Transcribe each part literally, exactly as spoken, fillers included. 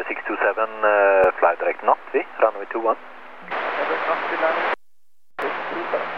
six two seven, uh, fly direct north, see, runway two one. Direct north, landing six two seven.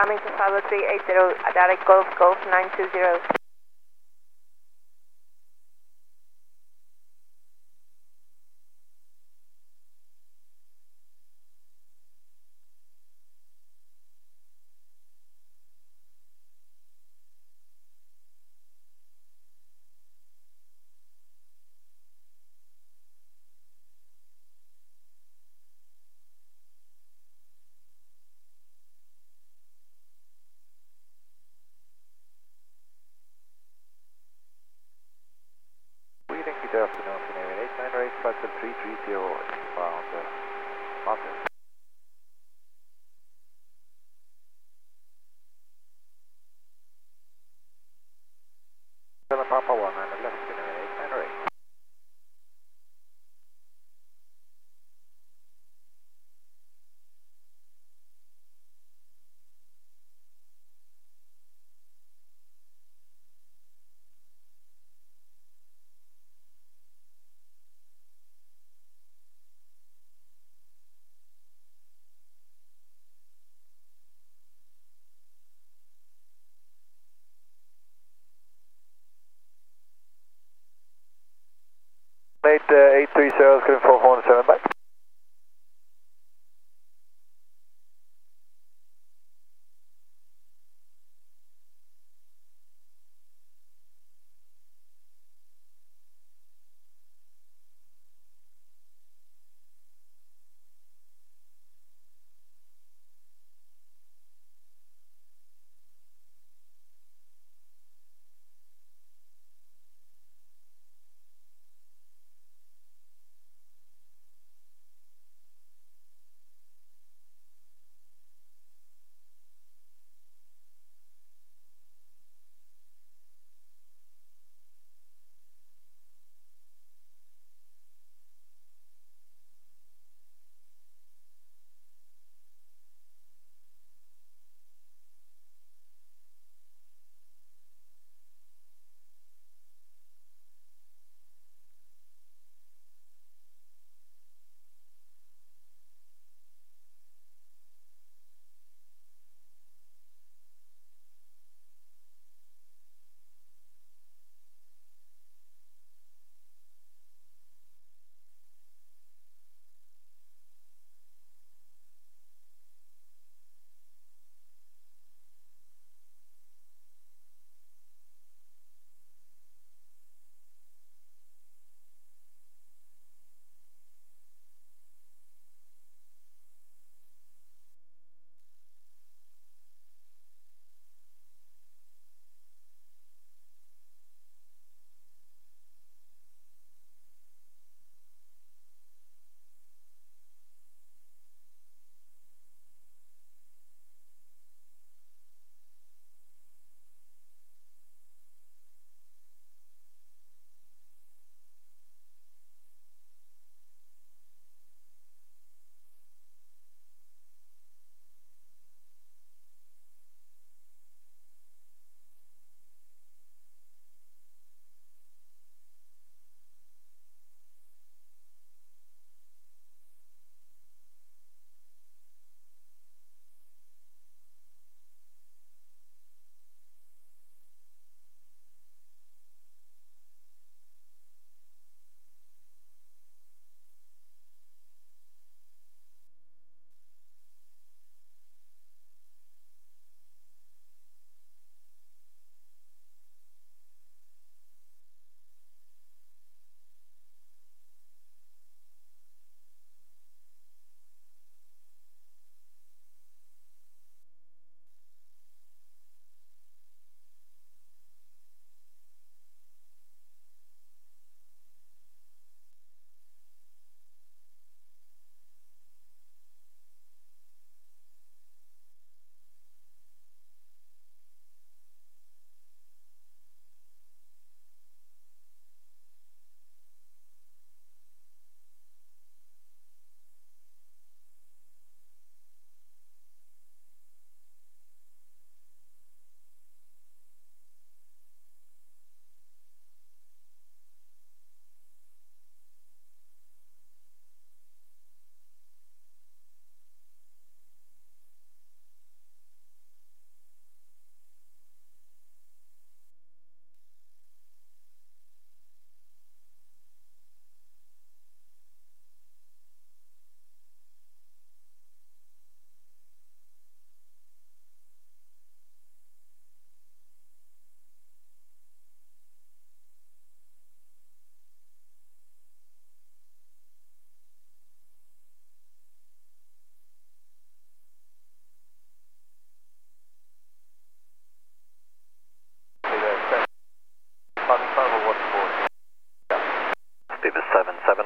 Hamilton five oh three eight zero, direct Golf Golf nine two zero.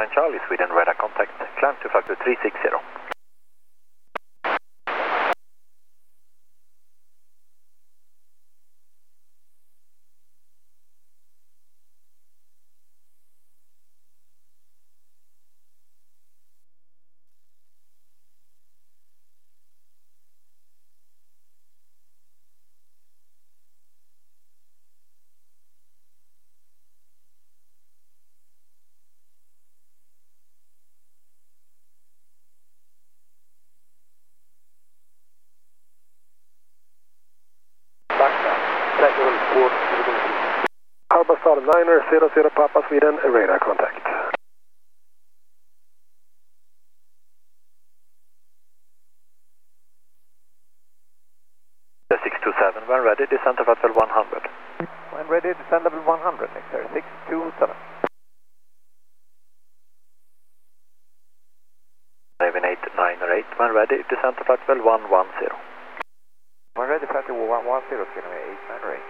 nine Charlie, Sweden, radar contact. Climb to flight three six zero. Harbastar Niner zero zero Papa Sweden, radar contact. six two seven, when ready, descent of level one hundred. When ready, descend level one hundred, next air six two seven. seven eight nine eight, when ready, descent of level one one zero. When ready, flight level one one zero, Skinway eight nine eight.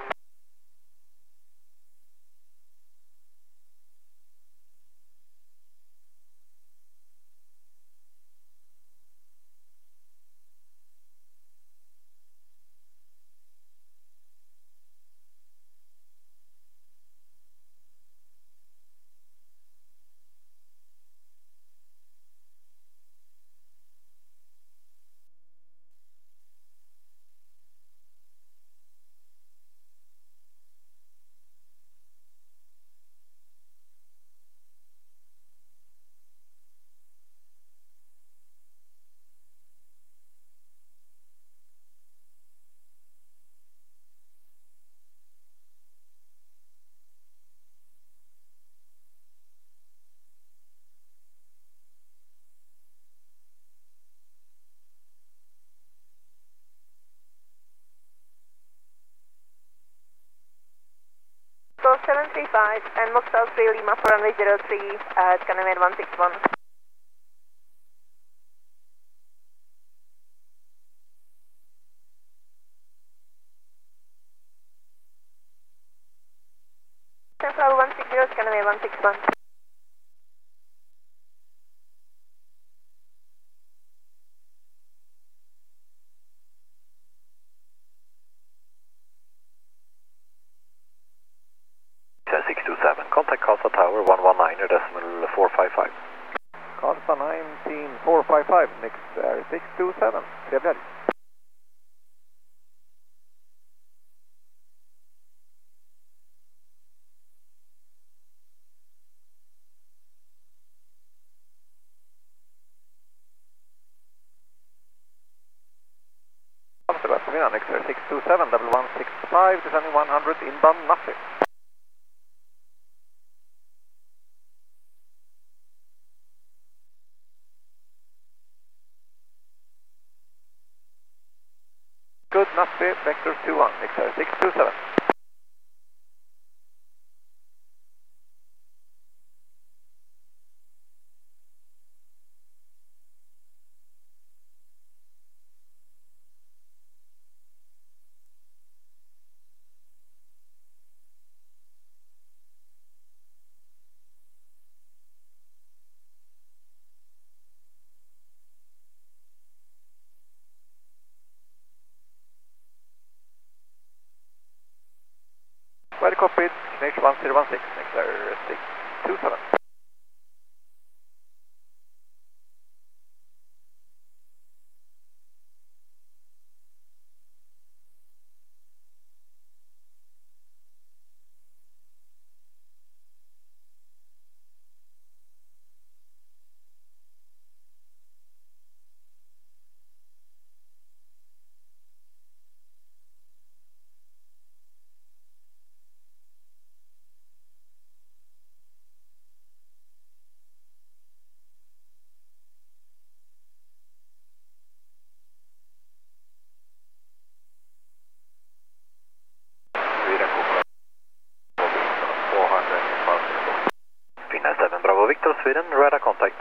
Go seven three five and Moxel three Lima for runway zero three, uh, it's gonna be one six one. Central one six zero, it's gonna be one six one. six two seven, contact Casa Tower one one nine decimal four five five. Casa nineteen four five five, next air six two seven, trevlig. Amsterdam, next air six two seven, double one six five, descending one hundred, inbound nothing. Good, Nutby, vector two one, next air six two seven. Well copied, next one zero one six, next air six two seven. Finland seven Bravo Victor, Sweden, radar contact.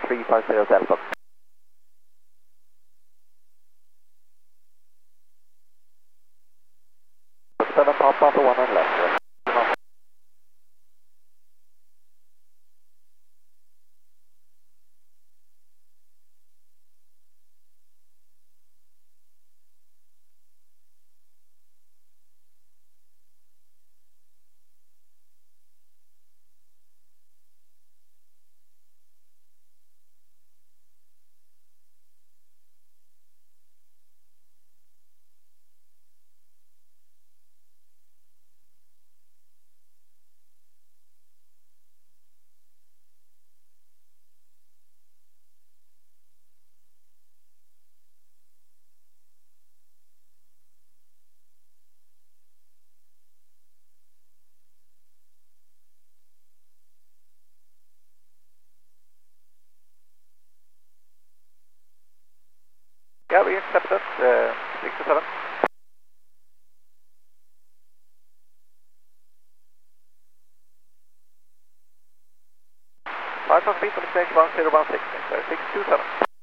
three five zero Delta. seven Papa for one and left. Yeah, we accept it. Uh, six to seven. five thousand feet on the stage one zero one six, uh, six two seven.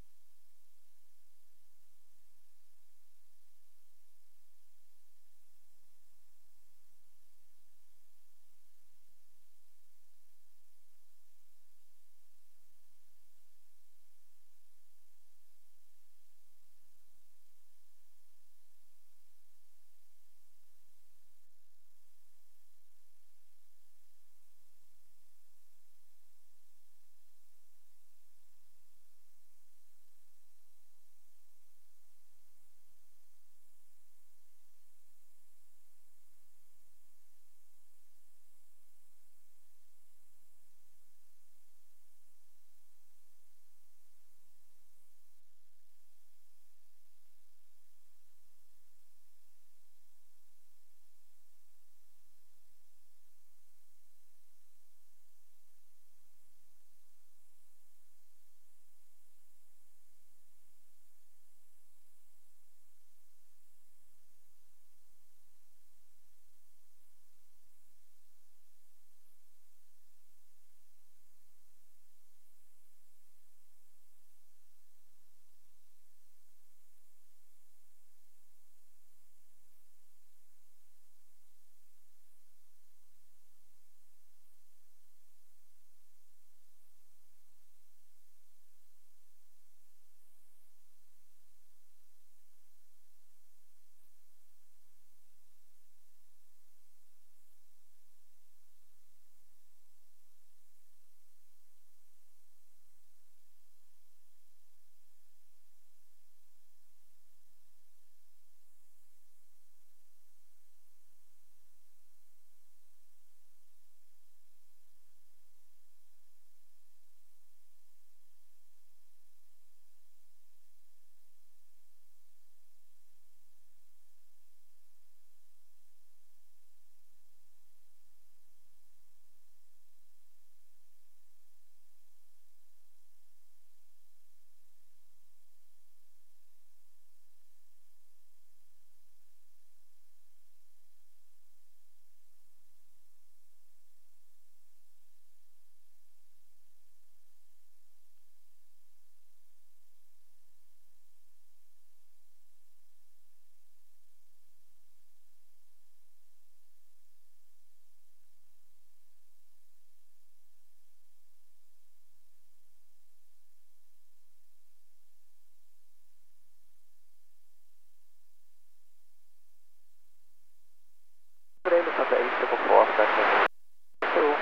Good evening, Santa eight triple four, Santa two.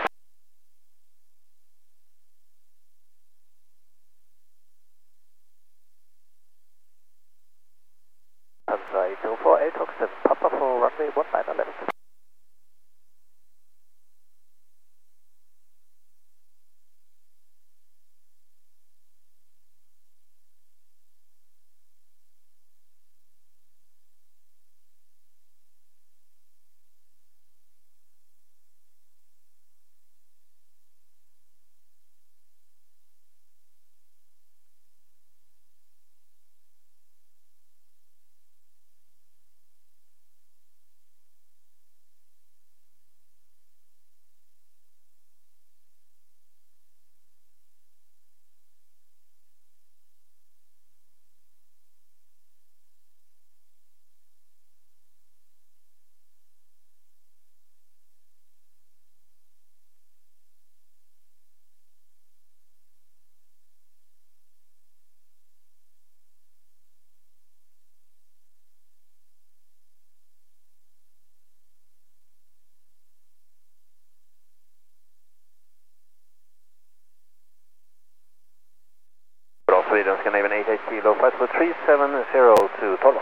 Santa eight two four, eight Fox seven, Papa for runway one nine and left. seven zero to twelve.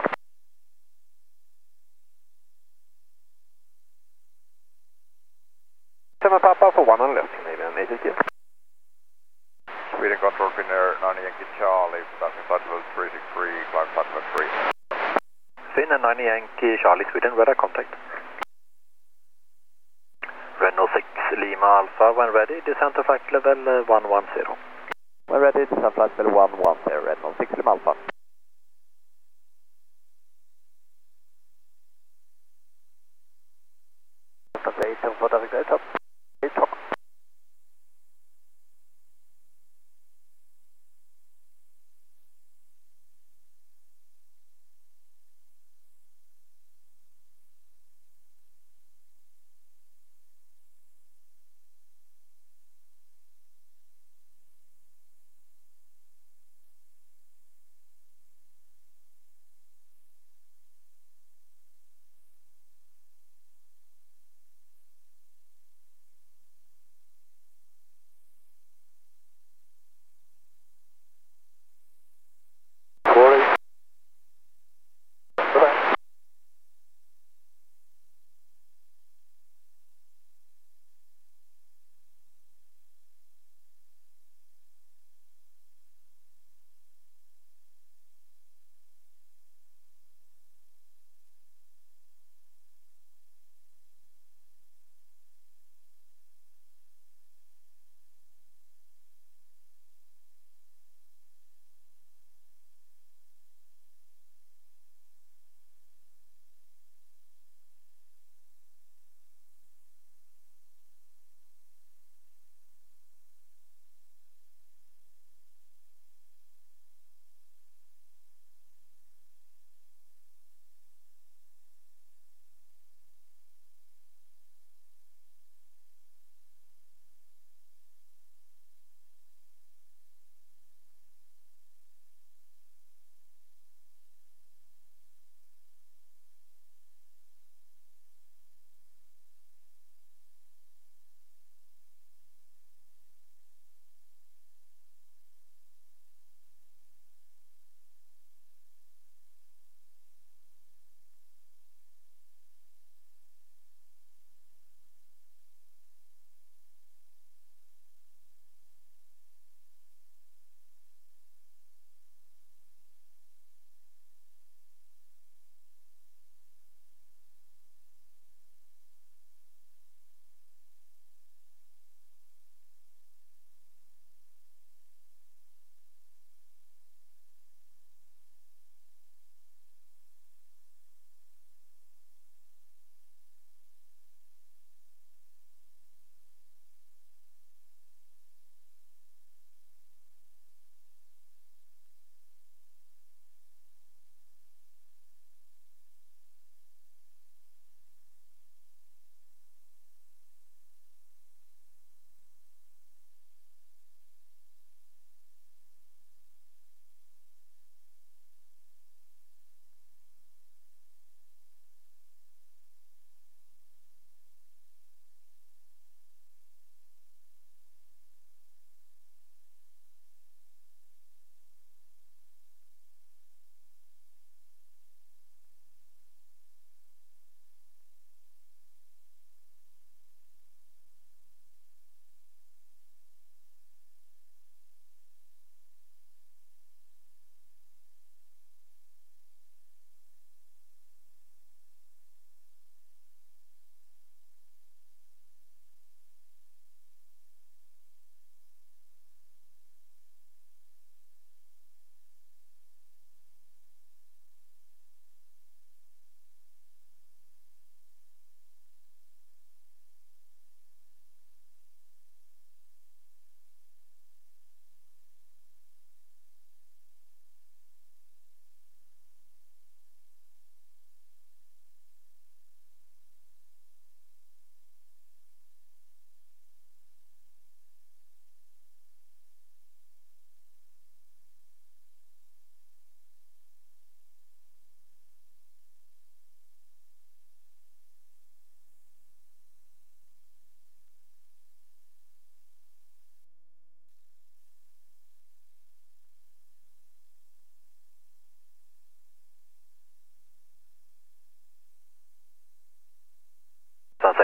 seven Papa for one on left, Canadian A T Q. Sweden Control Finnair nine Yankee Charlie, passing flight level three six three, climb flight level three. Finn and nine Yankee Charlie, Sweden, radar contact. Renault six Lima Alpha, when ready, descent to flight level uh, one one zero. When ready, descent flight level one one zero, Renault six Lima Alpha. eight for traffic right up. eight top.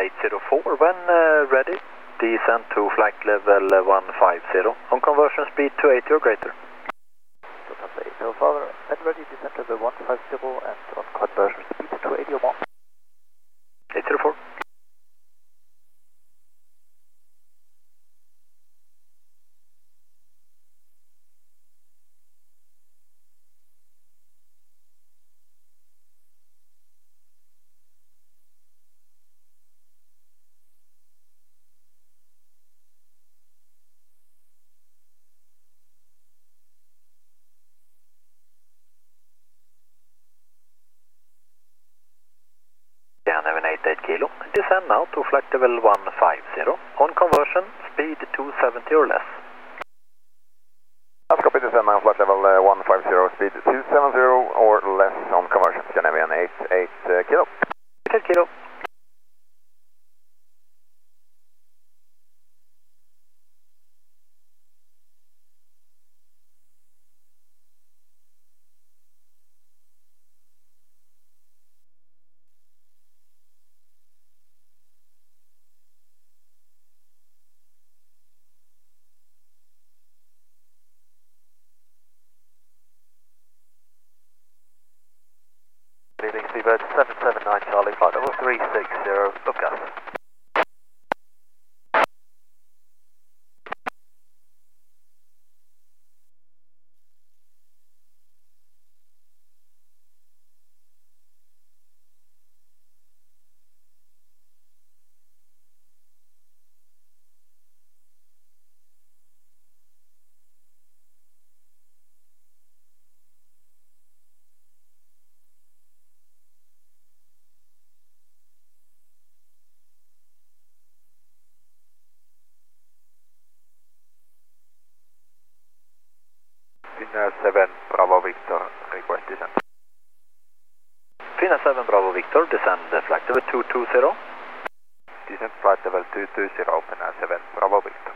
eight zero four, when uh, ready, descend to flight level uh, one five zero. On conversion speed two eighty or greater. Delta eight zero Father, and ready descent to the one five zero and on conversion speed two eighty or more. eight zero four. Seven eight eight kilo. Descend now to flight level one five zero. On conversion, speed two seventy or less. I've copied descend now, flight level uh, one five zero, speed two seventy or less on conversion. Scandinavian eight eight uh, kilo. eight eight kilo. Seabird seven seven nine Charlie, flight level three six zero, up gas. Finnair seven Bravo Victor, request descent. Finnair seven Bravo Victor, descend uh, flight level two two zero. Descent flight level two two zero, Finnair seven Bravo Victor.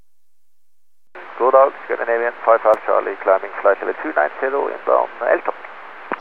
Goddag, Scandinavian five five Charlie, climbing flight level two nine zero inbound Elton.